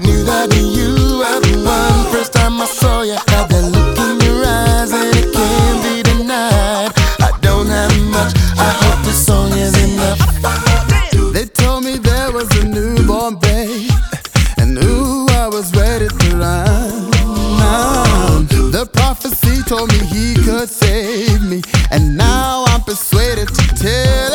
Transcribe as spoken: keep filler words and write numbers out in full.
knew that you were the one. First time I saw you, had that look in your eyes, and it can't be denied. I don't have much, I hope this song is enough. They told me there was a newborn babe, and ooh, I was ready to run. Now, the prophecy told me he could save me, and now I'm persuaded to tell